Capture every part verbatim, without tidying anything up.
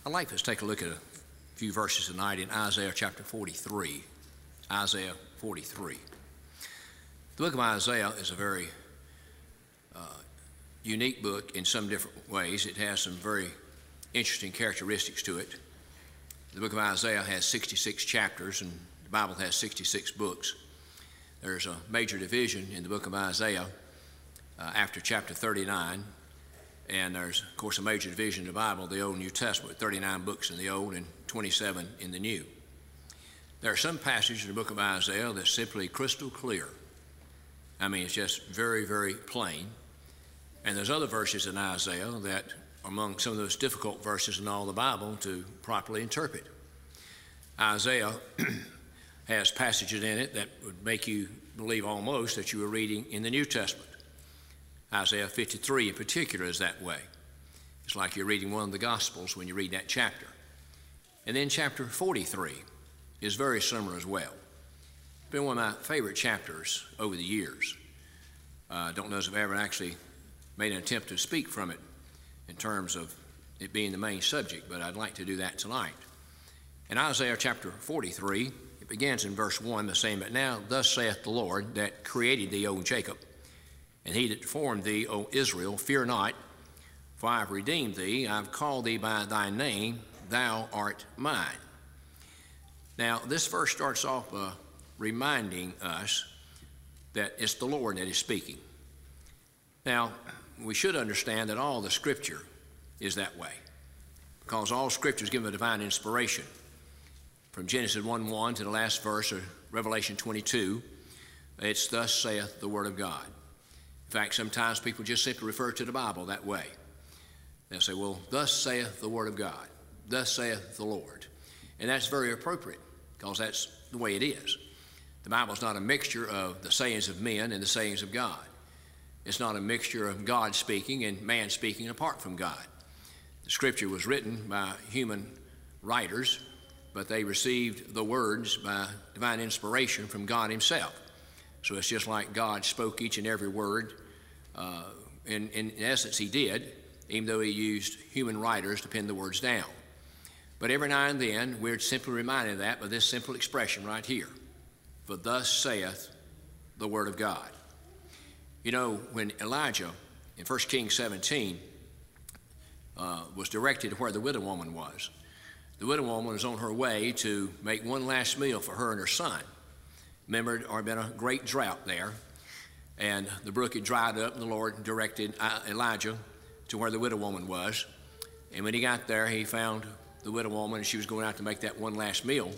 I'd like us to take a look at a few verses tonight in Isaiah chapter forty-three. Isaiah forty-three. The book of Isaiah is a very uh, unique book in some different ways. It has some very interesting characteristics to it. The book of Isaiah has sixty-six chapters, and the Bible has sixty-six books. There's a major division in the book of Isaiah uh, after chapter thirty-nine, and there's, of course, a major division in the Bible, the Old and New Testament, thirty-nine books in the Old and twenty-seven in the New. There are some passages in the book of Isaiah that's simply crystal clear. I mean, it's just very, very plain. And there's other verses in Isaiah that are among some of those difficult verses in all the Bible to properly interpret. Isaiah has passages in it that would make you believe almost that you were reading in the New Testament. Isaiah fifty-three in particular is that way. It's like you're reading one of the Gospels when you read that chapter. And then chapter forty-three is very similar as well. It's been one of my favorite chapters over the years. I uh, don't know if I've ever actually made an attempt to speak from it in terms of it being the main subject, but I'd like to do that tonight. In Isaiah chapter forty-three, it begins in verse one by saying, "But now thus saith the Lord that created thee, O Jacob, and he that formed thee, O Israel, fear not, for I have redeemed thee, I have called thee by thy name, thou art mine." Now, this verse starts off uh, reminding us that it's the Lord that is speaking. Now, we should understand that all the Scripture is that way, because all Scripture is given a divine inspiration. From Genesis one one to the last verse of Revelation twenty-two, it's thus saith the Word of God. In fact, sometimes people just simply refer to the Bible that way. They'll say, well, thus saith the Word of God, thus saith the Lord. And that's very appropriate, because that's the way it is. The Bible is not a mixture of the sayings of men and the sayings of God. It's not a mixture of God speaking and man speaking apart from God. The Scripture was written by human writers, but they received the words by divine inspiration from God himself. So it's just like God spoke each and every word. Uh, in, in essence, he did, even though he used human writers to pen the words down. But every now and then, we're simply reminded of that by this simple expression right here. For thus saith the Word of God. You know, when Elijah in First Kings seventeen uh, was directed to where the widow woman was, the widow woman was on her way to make one last meal for her and her son. Remember, there had been a great drought there, and the brook had dried up, and the Lord directed Elijah to where the widow woman was. And when he got there, he found the widow woman, and she was going out to make that one last meal.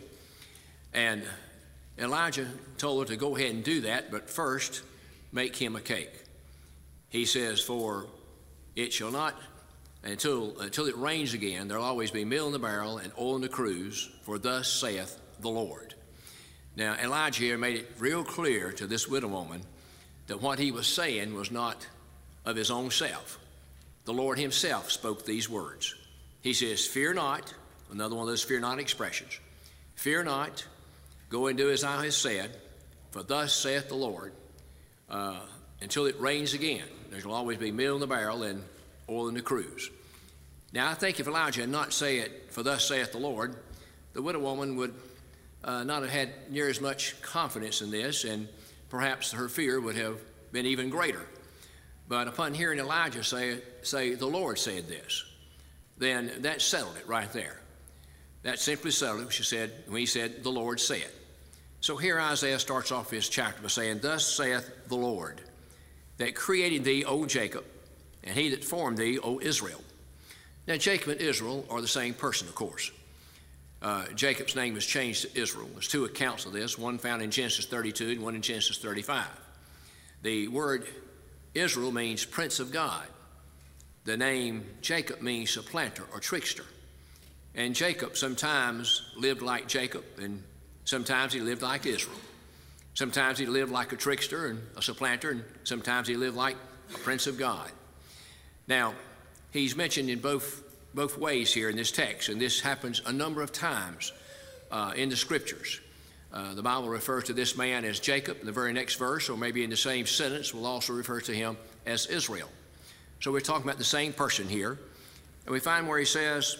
And Elijah told her to go ahead and do that, but first make him a cake. He says, for it shall not, until, until it rains again, there'll always be meal in the barrel and oil in the cruse, for thus saith the Lord. Now, Elijah here made it real clear to this widow woman that what he was saying was not of his own self. The Lord himself spoke these words. He says, fear not, another one of those fear not expressions. Fear not, go and do as I have said, for thus saith the Lord, uh, until it rains again. There will always be meal in the barrel and oil in the cruse. Now, I think if Elijah had not said it, for thus saith the Lord, the widow woman would uh, not have had near as much confidence in this, and perhaps her fear would have been even greater. But upon hearing Elijah say, say the Lord said this, then that settled it right there. That simply settled it. She said, when he said, the Lord said. So here Isaiah starts off his chapter by saying, thus saith the Lord, that created thee, O Jacob, and he that formed thee, O Israel. Now, Jacob and Israel are the same person, of course. Uh, Jacob's name was changed to Israel. There's two accounts of this, one found in Genesis thirty-two and one in Genesis thirty-five. The word Israel means prince of God. The name Jacob means supplanter or trickster. And Jacob sometimes lived like Jacob, and sometimes he lived like Israel. Sometimes he lived like a trickster and a supplanter, and sometimes he lived like a prince of God. Now, he's mentioned in both, both ways here in this text, and this happens a number of times uh, in the Scriptures. Uh, the Bible refers to this man as Jacob in the very next verse, or maybe in the same sentence will also refer to him as Israel. So we're talking about the same person here. And we find where he says,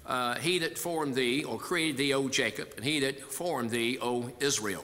uh, he that formed thee, or created thee, O Jacob, and he that formed thee, O Israel.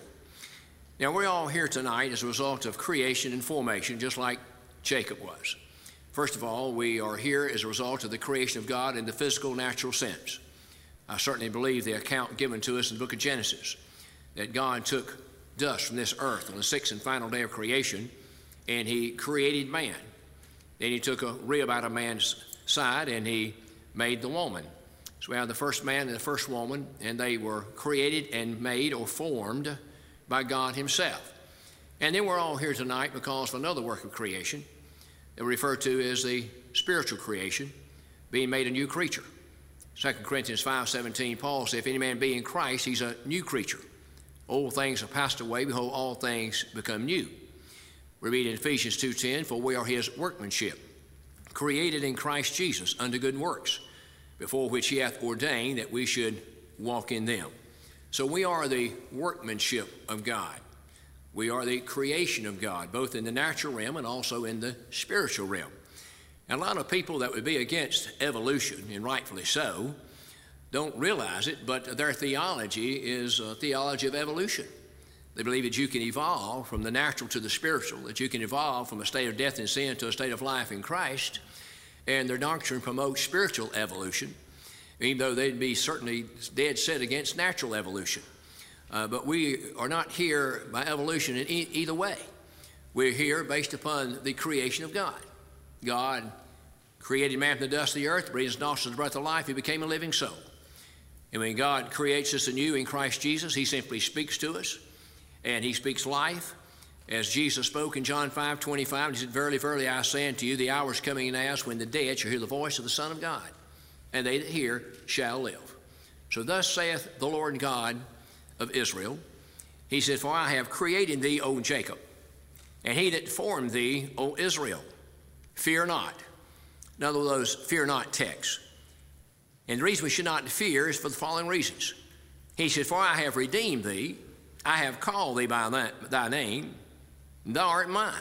Now, we're all here tonight as a result of creation and formation, just like Jacob was. First of all, we are here as a result of the creation of God in the physical, natural sense. I certainly believe the account given to us in the book of Genesis, that God took dust from this earth on the sixth and final day of creation, and he created man. Then he took a rib out of man's side, and he made the woman. So we have the first man and the first woman, and they were created and made or formed by God himself. And then we're all here tonight because of another work of creation that we refer to as the spiritual creation, being made a new creature. Second Corinthians five seventeen, Paul said, if any man be in Christ, he's a new creature. Old things have passed away, behold, all things become new. We read in Ephesians two ten, for we are his workmanship, created in Christ Jesus unto good works, before which he hath ordained that we should walk in them. So we are the workmanship of God. We are the creation of God, both in the natural realm and also in the spiritual realm. And a lot of people that would be against evolution, and rightfully so, don't realize it, but their theology is a theology of evolution. They believe that you can evolve from the natural to the spiritual, that you can evolve from a state of death and sin to a state of life in Christ, and their doctrine promotes spiritual evolution, even though they'd be certainly dead set against natural evolution. Uh, but we are not here by evolution in e- either way. We're here based upon the creation of God. God created man from the dust of the earth, breathed his nostrils the breath of life, he became a living soul. And when God creates us anew in Christ Jesus, he simply speaks to us, and he speaks life. As Jesus spoke in John five twenty-five, he said, verily, verily, I say unto you, the hour is coming now when the dead shall hear the voice of the Son of God, and they that hear shall live. So thus saith the Lord God of Israel. He said, for I have created thee, O Jacob, and he that formed thee, O Israel. Fear not. Another of those fear not texts. And the reason we should not fear is for the following reasons. He said, for I have redeemed thee, I have called thee by thy, thy name, thou art mine.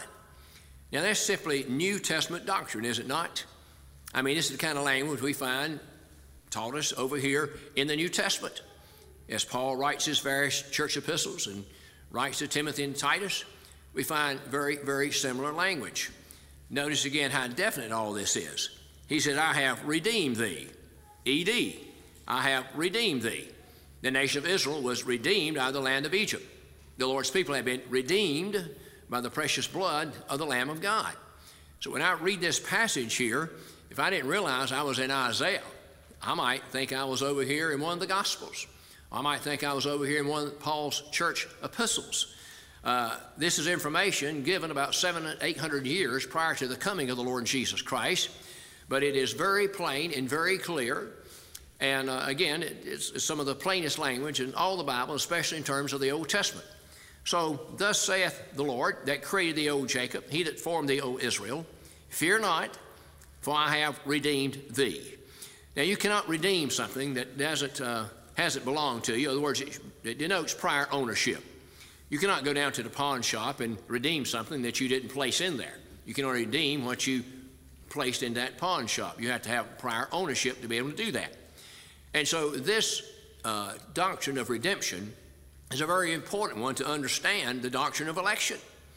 Now that's simply New Testament doctrine, is it not? I mean, this is the kind of language we find taught us over here in the New Testament. As Paul writes his various church epistles and writes to Timothy and Titus, we find very, very similar language. Notice again how definite all this is. He said, I have redeemed thee, E D, I have redeemed thee. The nation of Israel was redeemed out of the land of Egypt. The Lord's people had been redeemed by the precious blood of the Lamb of God. So when I read this passage here, if I didn't realize I was in Isaiah, I might think I was over here in one of the Gospels. I might think I was over here in one of Paul's church epistles. Uh, this is information given about seven, eight hundred years prior to the coming of the Lord Jesus Christ, but it is very plain and very clear. And uh, again, it, it's, it's some of the plainest language in all the Bible, especially in terms of the Old Testament. So, thus saith the Lord that created thee, O Jacob, he that formed thee, O Israel, fear not, for I have redeemed thee. Now, you cannot redeem something that doesn't uh, hasn't belonged to you. In other words, it, it denotes prior ownership. You cannot go down to the pawn shop and redeem something that you didn't place in there. You can only redeem what you placed in that pawn shop. You have to have prior ownership to be able to do that. And so this uh, doctrine of redemption is a very important one to understand the doctrine of election.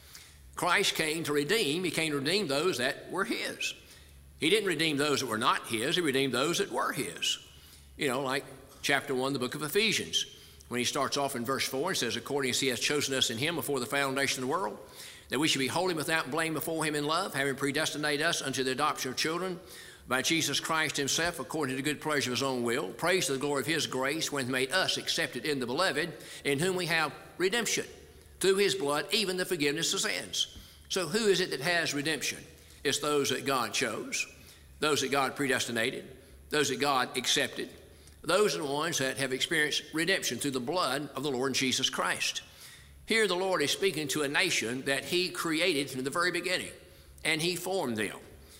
Christ came to redeem. He came to redeem those that were his. He didn't redeem those that were not his. He redeemed those that were his. You know, like chapter one, the book of Ephesians, when he starts off in verse four and says, according as he has chosen us in him before the foundation of the world, that we should be holy without blame before him in love, having predestinated us unto the adoption of children by Jesus Christ himself, according to the good pleasure of his own will, praise to the glory of his grace, when he made us accepted in the beloved, in whom we have redemption, through his blood, even the forgiveness of sins. So who is it that has redemption? It's those that God chose, those that God predestinated, those that God accepted. Those are the ones that have experienced redemption through the blood of the Lord Jesus Christ. Here the Lord is speaking to a nation that he created from the very beginning, and he formed them.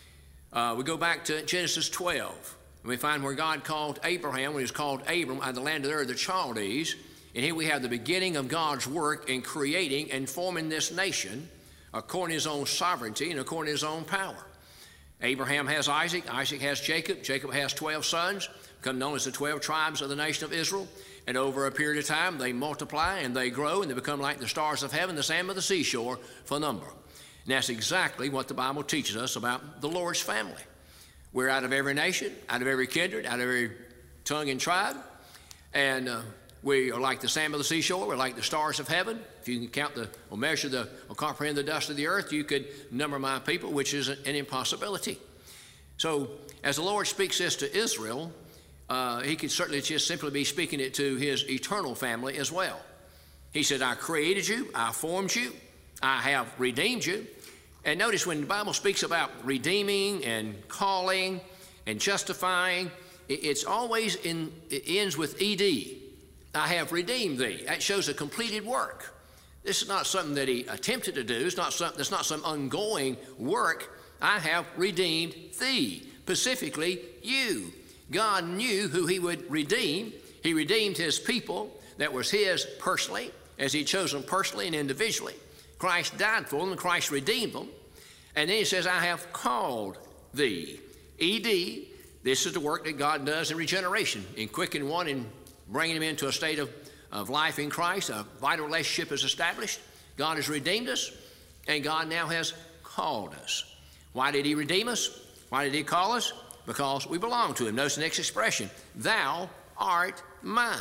Uh, we go back to Genesis twelve, and we find where God called Abraham, when he was called Abram, out of the land of Ur, the Chaldees. And here we have the beginning of God's work in creating and forming this nation according to his own sovereignty and according to his own power. Abraham has Isaac, Isaac has Jacob, Jacob has twelve sons. become known as the twelve tribes of the nation of Israel. And over a period of time, they multiply and they grow and they become like the stars of heaven, the sand of the seashore for number. And that's exactly what the Bible teaches us about the Lord's family. We're out of every nation, out of every kindred, out of every tongue and tribe. And uh, we are like the sand of the seashore. We're like the stars of heaven. If you can count the, or measure the, or comprehend the dust of the earth, you could number my people, which is an impossibility. So as the Lord speaks this to Israel, uh, he could certainly just simply be speaking it to his eternal family as well. He said, I created you, I formed you, I have redeemed you. And notice when the Bible speaks about redeeming and calling and justifying, it's always in, it ends with E D. I have redeemed thee. That shows a completed work. This is not something that he attempted to do. It's not some, it's not some ongoing work. I have redeemed thee, specifically you. God knew who he would redeem. He redeemed his people that was his personally, as he chose them personally and individually. Christ died for them, and Christ redeemed them. And then he says, I have called thee. E D, this is the work that God does in regeneration, in quickening one and bringing him into a state of, of life in Christ. A vital relationship is established. God has redeemed us, and God now has called us. Why did he redeem us? Why did he call us? Because we belong to him. Notice the next expression, thou art mine.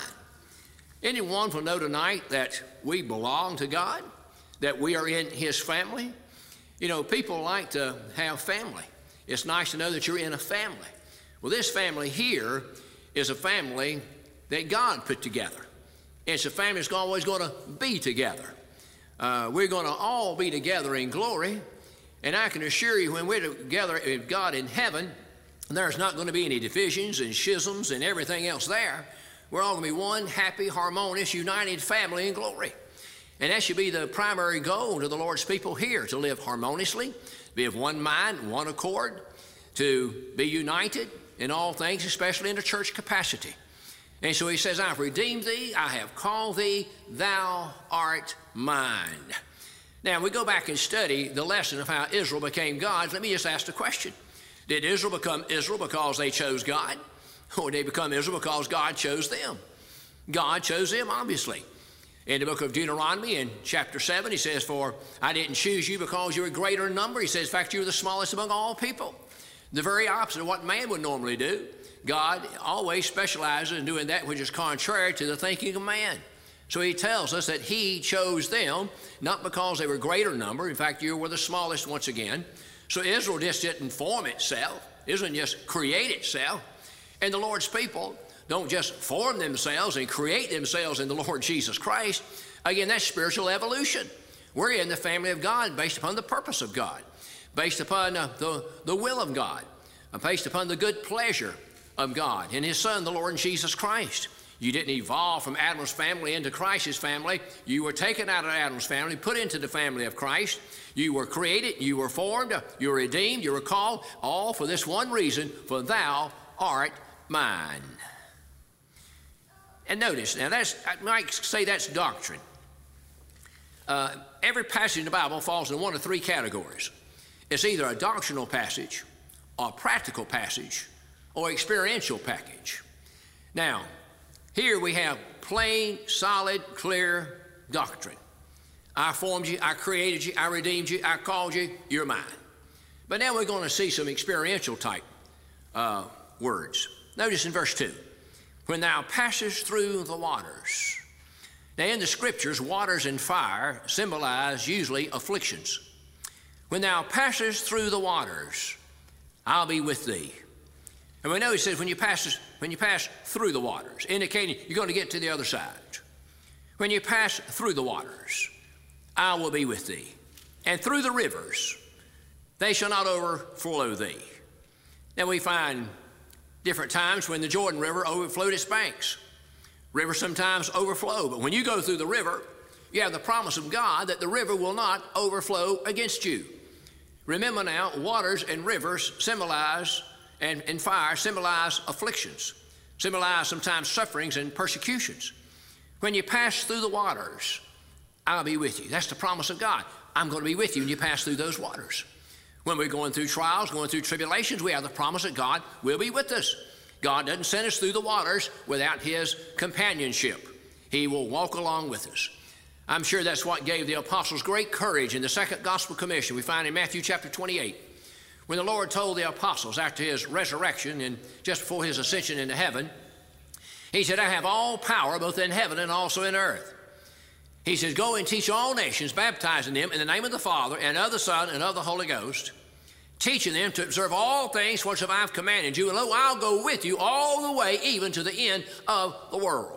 Anyone will know tonight that we belong to God, that we are in his family. You know, people like to have family. It's nice to know that you're in a family. Well, this family here is a family that God put together. It's a family that's always going to be together. Uh, we're going to all be together in glory. And I can assure you, when we're together with God in heaven, there's not going to be any divisions and schisms and everything else there. We're all going to be one happy, harmonious, united family in glory. And that should be the primary goal to the Lord's people here, to live harmoniously, be of one mind, one accord, to be united in all things, especially in the church capacity. And so he says, I've redeemed thee, I have called thee, thou art mine. Now, we go back and study the lesson of how Israel became God's. Let me just ask the question. Did Israel become Israel because they chose God? Or did they become Israel because God chose them? God chose them, obviously. In the book of Deuteronomy, in chapter seven, he says, for I didn't choose you because you were greater in number. He says, in fact, you were the smallest among all people. The very opposite of what man would normally do. God always specializes in doing that which is contrary to the thinking of man. So he tells us that he chose them, not because they were greater in number. In fact, you were the smallest once again. So Israel just didn't form itself. Israel didn't just create itself. And the Lord's people don't just form themselves and create themselves in the Lord Jesus Christ. Again, that's spiritual evolution. We're in the family of God based upon the purpose of God, based upon uh, the, the will of God, uh, based upon the good pleasure of God and his Son, the Lord Jesus Christ. You didn't evolve from Adam's family into Christ's family. You were taken out of Adam's family, put into the family of Christ. You were created, you were formed, you were redeemed, you were called, all for this one reason, for thou art mine. And notice, now that's, I might say that's doctrine. Uh, every passage in the Bible falls in one of three categories. It's either a doctrinal passage, or a practical passage, or experiential package. Now, here we have plain, solid, clear doctrine. I formed you, I created you, I redeemed you, I called you, you're mine. But now we're going to see some experiential type uh, words. Notice in verse two, when thou passest through the waters. Now in the scriptures, waters and fire symbolize usually afflictions. When thou passest through the waters, I'll be with thee. And we know he says when you pass, when you pass through the waters, indicating you're going to get to the other side. When you pass through the waters, I will be with thee. And through the rivers, they shall not overflow thee. Now we find different times when the Jordan River overflowed its banks. Rivers sometimes overflow, but when you go through the river, you have the promise of God that the river will not overflow against you. Remember now, waters and rivers symbolize, and, and fire symbolize afflictions, symbolize sometimes sufferings and persecutions. When you pass through the waters, I'll be with you. That's the promise of God. I'm going to be with you when you pass through those waters. When we're going through trials, going through tribulations, we have the promise that God will be with us. God doesn't send us through the waters without his companionship. He will walk along with us. I'm sure that's what gave the apostles great courage in the second gospel commission we find in Matthew chapter twenty-eight. When the Lord told the apostles after his resurrection and just before his ascension into heaven, he said, I have all power both in heaven and also in earth. He says, go and teach all nations, baptizing them in the name of the Father and of the Son and of the Holy Ghost, teaching them to observe all things whatsoever I have commanded you, and lo, I'll go with you all the way, even to the end of the world.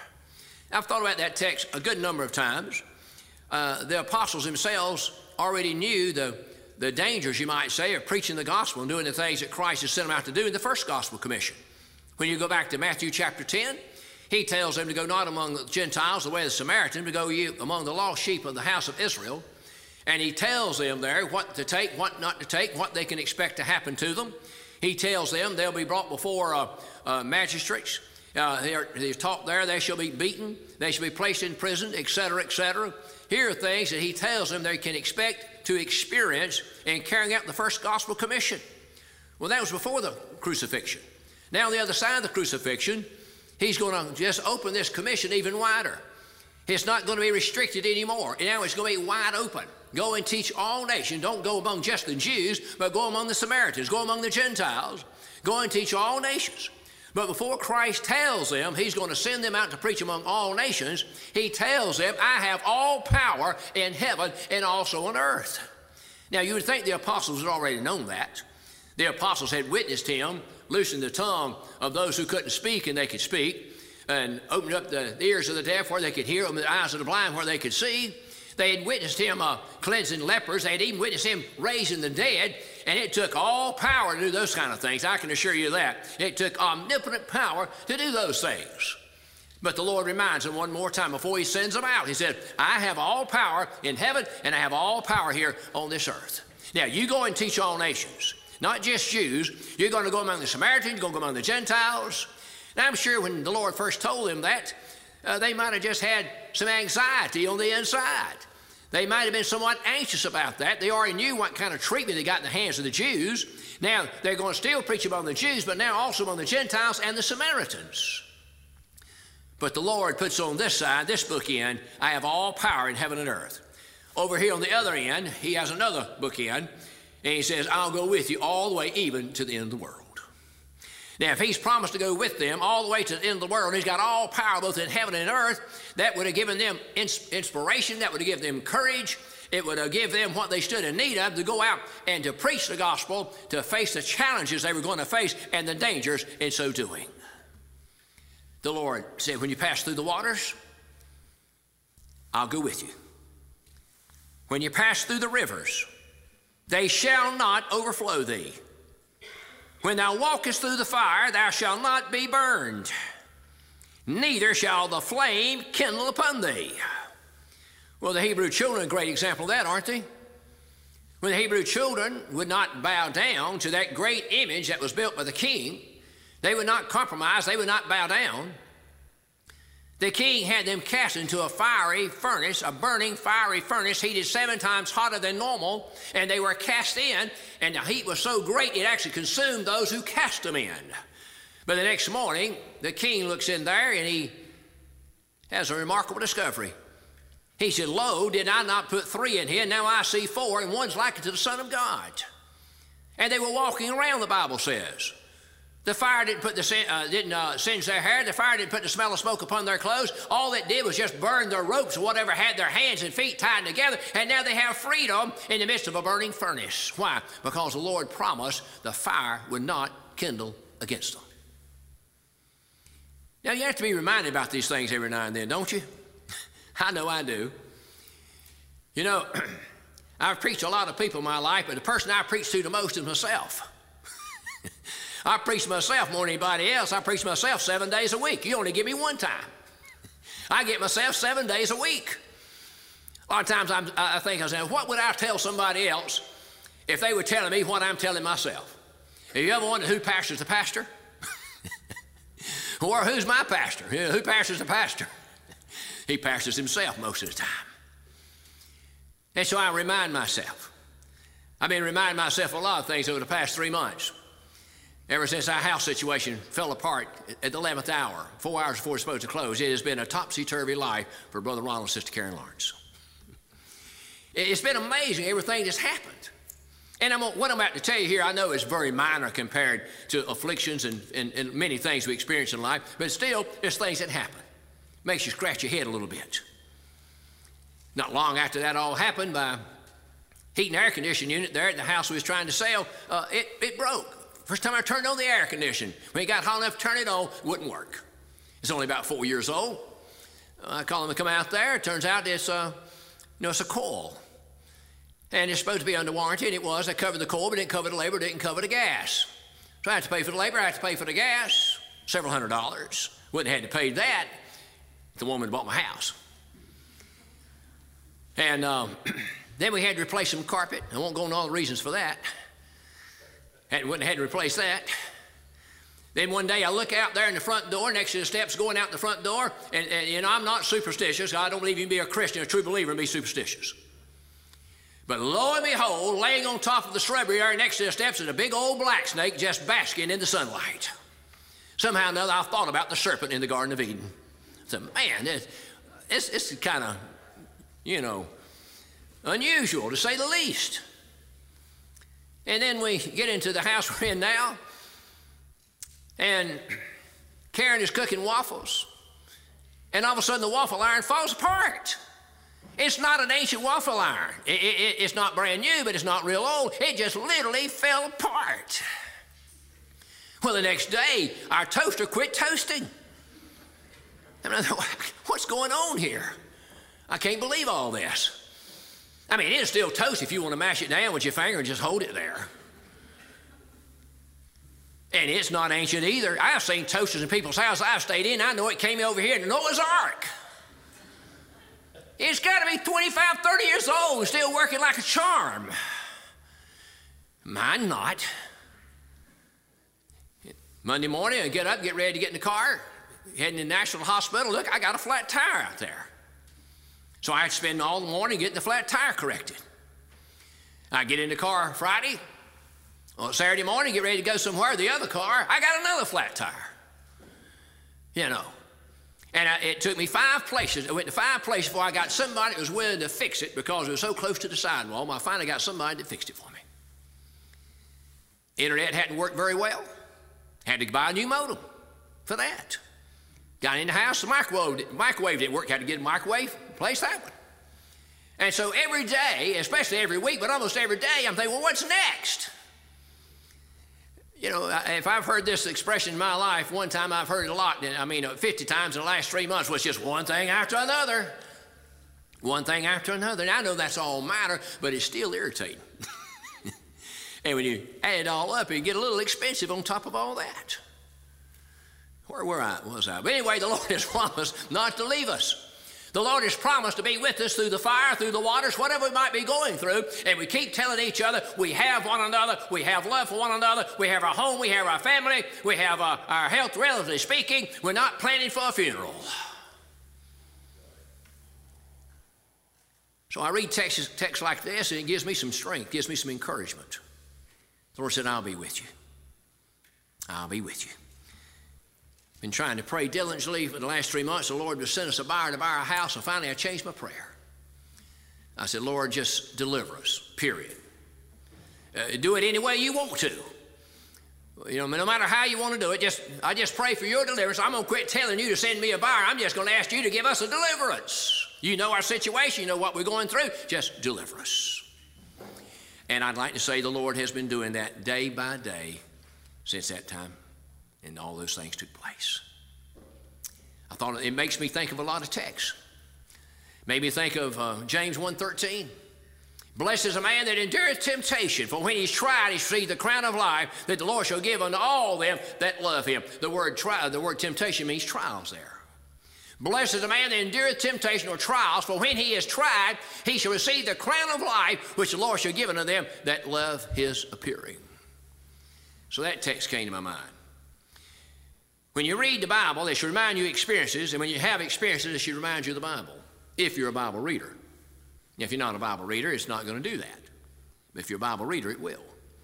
I've thought about that text a good number of times. Uh, the apostles themselves already knew the, the dangers, you might say, of preaching the gospel and doing the things that Christ has sent them out to do in the first gospel commission. When you go back to Matthew chapter ten, he tells them to go not among the Gentiles the way of the Samaritan, to go you among the lost sheep of the house of Israel. And he tells them there what to take, what not to take, what they can expect to happen to them. He tells them they'll be brought before uh, uh, magistrates. Uh, they're, they're taught there they shall be beaten, they shall be placed in prison, et cetera, et cetera. Here are things that he tells them they can expect to experience in carrying out the first gospel commission. Well, that was before the crucifixion. Now on the other side of the crucifixion, he's going to just open this commission even wider. It's not going to be restricted anymore. Now it's going to be wide open. Go and teach all nations. Don't go among just the Jews, but go among the Samaritans. Go among the Gentiles. Go and teach all nations. But before Christ tells them he's going to send them out to preach among all nations, he tells them, I have all power in heaven and also on earth. Now, you would think the apostles had already known that. The apostles had witnessed him loosen the tongue of those who couldn't speak and they could speak, and opened up the ears of the deaf where they could hear, opened the eyes of the blind where they could see. They had witnessed him uh, cleansing lepers. They had even witnessed him raising the dead. And it took all power to do those kind of things. I can assure you that. It took omnipotent power to do those things. But the Lord reminds them one more time before he sends them out. He said, I have all power in heaven and I have all power here on this earth. Now, you go and teach all nations, not just Jews. You're going to go among the Samaritans. You're going to go among the Gentiles. Now, I'm sure when the Lord first told them that, Uh, they might have just had some anxiety on the inside. They might have been somewhat anxious about that. They already knew what kind of treatment they got in the hands of the Jews. Now, they're going to still preach among the Jews, but now also among the Gentiles and the Samaritans. But the Lord puts on this side, this bookend, I have all power in heaven and earth. Over here on the other end, he has another bookend, and he says, I'll go with you all the way even to the end of the world. Now, if he's promised to go with them all the way to the end of the world, he's got all power both in heaven and earth, that would have given them ins- inspiration, that would have given them courage, it would have given them what they stood in need of to go out and to preach the gospel, to face the challenges they were going to face and the dangers in so doing. The Lord said, when you pass through the waters, I'll go with you. When you pass through the rivers, they shall not overflow thee. When thou walkest through the fire, thou shalt not be burned, neither shall the flame kindle upon thee. Well, the Hebrew children are a great example of that, aren't they? When the Hebrew children would not bow down to that great image that was built by the king, they would not compromise, they would not bow down. The king had them cast into a fiery furnace, a burning fiery furnace, heated seven times hotter than normal, and they were cast in, and the heat was so great it actually consumed those who cast them in. But the next morning, the king looks in there, and he has a remarkable discovery. He said, lo, did I not put three in here? Now I see four, and one's like it to the Son of God. And they were walking around, the Bible says. The fire didn't put the uh, didn't uh, singe their hair. The fire didn't put the smell of smoke upon their clothes. All it did was just burn their ropes or whatever had their hands and feet tied together. And now they have freedom in the midst of a burning furnace. Why? Because the Lord promised the fire would not kindle against them. Now you have to be reminded about these things every now and then, don't you? I know I do. You know, I've preached to a lot of people in my life, but the person I preach to the most is myself. I preach myself more than anybody else. I preach myself seven days a week. You only give me one time. I get myself seven days a week. A lot of times I'm, I think I say, what would I tell somebody else if they were telling me what I'm telling myself? Have you ever wondered who pastors the pastor? Or who's my pastor? You know, who pastors the pastor? He pastors himself most of the time. And so I remind myself. I've been reminding myself of a lot of things over the past three months. Ever since our house situation fell apart at the eleventh hour, four hours before it's supposed to close, it has been a topsy-turvy life for Brother Ronald and Sister Karen Lawrence. It's been amazing, everything that's happened. And I'm, what I'm about to tell you here, I know is very minor compared to afflictions and, and, and many things we experience in life, but still, there's things that happen. Makes you scratch your head a little bit. Not long after that all happened, my heat and air conditioning unit there at the house we was trying to sell, uh, it, it broke. First time I turned on the air conditioning, when it got hot enough to turn it on, it wouldn't work. It's only about four years old. I call them to come out there. It turns out it's, uh, you know, it's a coil. And it's supposed to be under warranty, and it was. I covered the coil, but didn't cover the labor, didn't cover the gas. So I had to pay for the labor, I had to pay for the gas, several hundred dollars. Wouldn't have had to pay that if the woman bought my house. And um, then we had to replace some carpet. I won't go into all the reasons for that. And wouldn't have had to replace that. Then one day I look out there in the front door, next to the steps going out the front door, and, and you know, I'm not superstitious. I don't believe you can be a Christian, a true believer, and be superstitious. But lo and behold, laying on top of the shrubbery area next to the steps is a big old black snake just basking in the sunlight. Somehow or another, I thought about the serpent in the Garden of Eden. I said, man, this, this, this is kind of, you know, unusual to say the least. And then we get into the house we're in now, and Karen is cooking waffles, and all of a sudden the waffle iron falls apart. It's not an ancient waffle iron. It, it, it's not brand new, but it's not real old. It just literally fell apart. Well, the next day, our toaster quit toasting. And I thought, what's going on here? I can't believe all this. I mean, it'll still toast if you want to mash it down with your finger and just hold it there. And it's not ancient either. I've seen toasters in people's houses I've stayed in. I know it came over here in the Noah's Ark. It's got to be twenty-five, thirty years old and still working like a charm. Mine not. Monday morning, I get up, get ready to get in the car, heading to the National Hospital. Look, I got a flat tire out there. So I had to spend all the morning getting the flat tire corrected. I get in the car Friday. On Saturday morning, get ready to go somewhere. The other car, I got another flat tire. You know. And I, it took me five places. I went to five places before I got somebody that was willing to fix it because it was so close to the sidewall. I finally got somebody that fixed it for me. Internet hadn't worked very well. Had to buy a new modem for that. Got in the house, the microwave, microwave didn't work. Had to get a microwave, replace that one. And so every day, especially every week, but almost every day, I'm thinking, well, what's next? You know, if I've heard this expression in my life, one time I've heard it a lot, I mean, fifty times in the last three months, was just one thing after another. One thing after another. And I know that's all minor, but it's still irritating. And when you add it all up, it get a little expensive on top of all that. Where were I? was I? But anyway, the Lord has promised not to leave us. The Lord has promised to be with us through the fire, through the waters, whatever we might be going through. And we keep telling each other we have one another, we have love for one another, we have our home, we have our family, we have uh, our health, relatively speaking. We're not planning for a funeral. So I read texts, texts like this, and it gives me some strength, gives me some encouragement. The Lord said, I'll be with you. I'll be with you. Been trying to pray diligently for the last three months. The Lord would send us a buyer to buy our house, and finally I changed my prayer. I said, Lord, just deliver us, period. Uh, do it any way you want to. You know, no matter how you want to do it, just I just pray for your deliverance. I'm going to quit telling you to send me a buyer. I'm just going to ask you to give us a deliverance. You know our situation. You know what we're going through. Just deliver us. And I'd like to say the Lord has been doing that day by day since that time, and all those things took place. I thought it makes me think of a lot of texts. Made me think of uh, James one thirteen. Blessed is a man that endureth temptation, for when he's tried, he shall receive the crown of life that the Lord shall give unto all them that love him. The word, tri- the word temptation means trials there. Blessed is the man that endureth temptation or trials, for when he is tried, he shall receive the crown of life which the Lord shall give unto them that love his appearing. So that text came to my mind. When you read the Bible, it should remind you of experiences, and when you have experiences, it should remind you of the Bible, if you're a Bible reader. If you're not a Bible reader, it's not going to do that. But if you're a Bible reader, it will.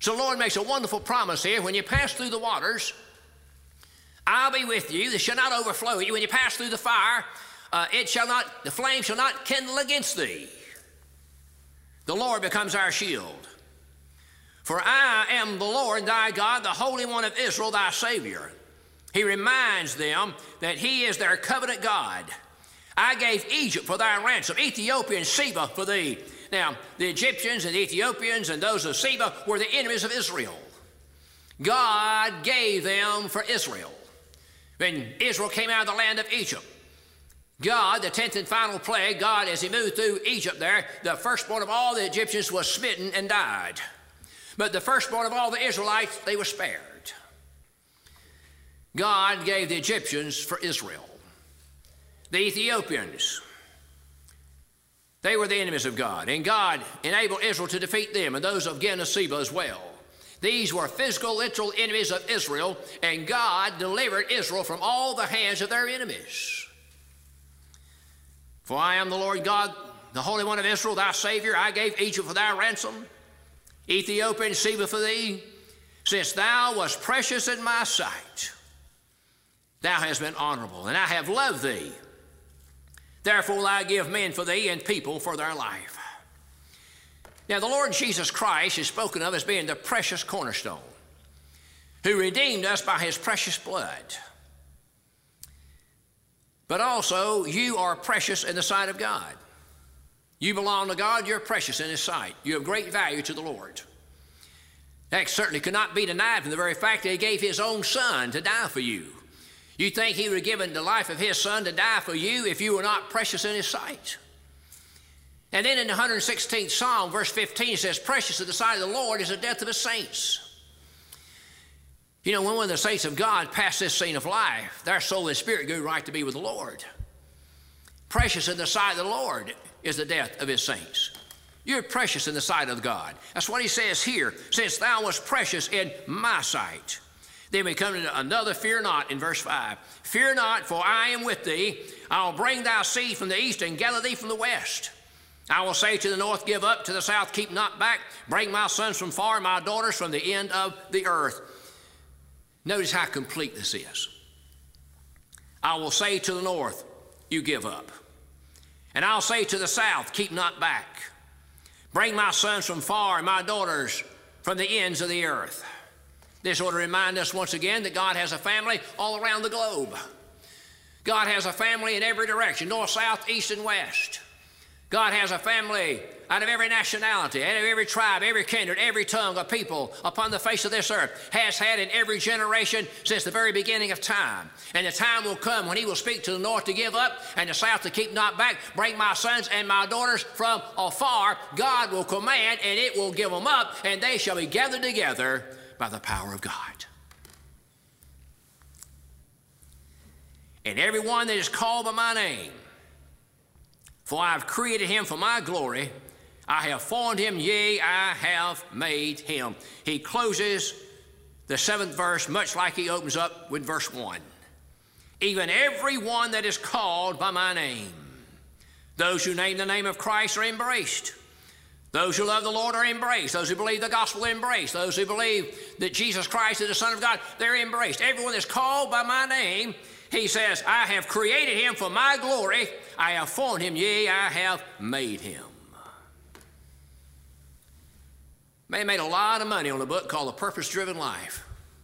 So the Lord makes a wonderful promise here. When you pass through the waters, I'll be with you. They shall not overflow you. When you pass through the fire, uh, it shall not, the flame shall not kindle against thee. The Lord becomes our shield. For I am the Lord thy God, the Holy One of Israel, thy Savior. He reminds them that he is their covenant God. I gave Egypt for thy ransom, Ethiopia and Seba for thee. Now, the Egyptians and the Ethiopians and those of Seba were the enemies of Israel. God gave them for Israel. When Israel came out of the land of Egypt, God, the tenth and final plague, God, as he moved through Egypt there, the firstborn of all the Egyptians was smitten and died. But the firstborn of all the Israelites, they were spared. God gave the Egyptians for Israel. The Ethiopians, they were the enemies of God, and God enabled Israel to defeat them, and those of Gen and Seba as well. These were physical, literal enemies of Israel, and God delivered Israel from all the hands of their enemies. For I am the Lord God, the Holy One of Israel, thy Savior. I gave Egypt for thy ransom, Ethiopia and Seba for thee. Since thou wast precious in my sight, thou hast been honorable, and I have loved thee. Therefore will I give men for thee and people for their life. Now the Lord Jesus Christ is spoken of as being the precious cornerstone, who redeemed us by his precious blood. But also, you are precious in the sight of God. You belong to God, you're precious in his sight. You have great value to the Lord. That certainly could not be denied from the very fact that he gave his own son to die for you. You think he would have given the life of his son to die for you if you were not precious in his sight? And then in the one hundred sixteenth Psalm, verse fifteen, it says, precious in the sight of the Lord is the death of his saints. You know, when one of the saints of God passed this scene of life, their soul and spirit go right to be with the Lord. Precious in the sight of the Lord is the death of his saints. You're precious in the sight of God. That's what he says here, since thou wast precious in my sight. Then we come to another fear not in verse five. Fear not, for I am with thee. I will bring thy seed from the east and gather thee from the west. I will say to the north, give up, to the south, keep not back. Bring my sons from far, my daughters from the end of the earth. Notice how complete this is. I will say to the north, you give up. And I'll say to the south, keep not back. Bring my sons from far, and my daughters from the ends of the earth. This ought to remind us once again that God has a family all around the globe. God has a family in every direction, north, south, east, and west. God has a family out of every nationality, out of every tribe, every kindred, every tongue of people upon the face of this earth, has had in every generation since the very beginning of time. And the time will come when he will speak to the north to give up and the south to keep not back. Bring my sons and my daughters from afar. God will command, and it will give them up, and they shall be gathered together by the power of God. And everyone that is called by my name, for I have created him for my glory, I have formed him, yea, I have made him. He closes the seventh verse much like he opens up with verse one. Even every one that is called by my name. Those who name the name of Christ are embraced. Those who love the Lord are embraced. Those who believe the gospel are embraced. Those who believe that Jesus Christ is the Son of God, they're embraced. Everyone that's called by my name, he says, I have created him for my glory. I have formed him, yea, I have made him. They made a lot of money on a book called The Purpose-Driven Life.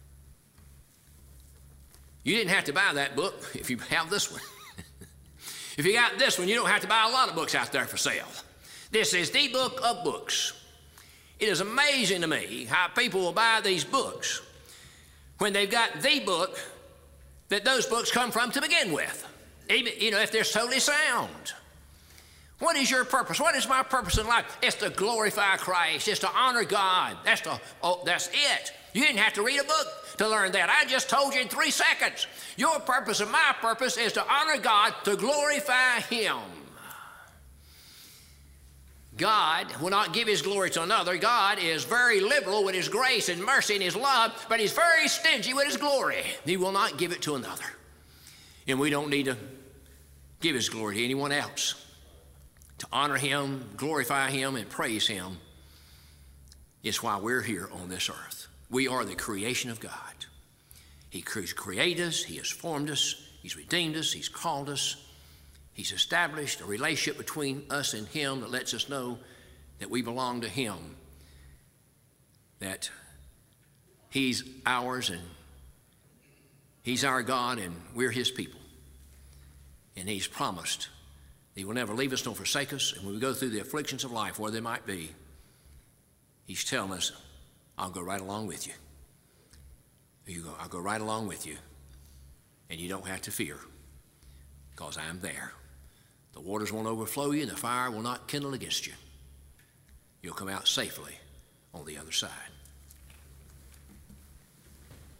You didn't have to buy that book if you have this one. If you got this one, you don't have to buy a lot of books out there for sale. This is the book of books. It is amazing to me how people will buy these books when they've got the book that those books come from to begin with, even, you know, if they're totally sound. What is your purpose? What is my purpose in life? It's to glorify Christ. It's to honor God. That's, to, oh, that's it. You didn't have to read a book to learn that. I just told you in three seconds. Your purpose and my purpose is to honor God, to glorify him. God will not give his glory to another. God is very liberal with his grace and mercy and his love, but he's very stingy with his glory. He will not give it to another. And we don't need to give his glory to anyone else. To honor him, glorify him, and praise him, It's why we're here on this earth. We are the creation of God. He created us. He has formed us. He's redeemed us. He's called us. He's established a relationship between us and him that lets us know that we belong to him, that he's ours and he's our God and we're his people. And he's promised that he will never leave us nor forsake us. And when we go through the afflictions of life, where they might be, he's telling us, I'll go right along with you. You go, I'll go right along with you. And you don't have to fear, because I am there. The waters won't overflow you, and the fire will not kindle against you. You'll come out safely on the other side.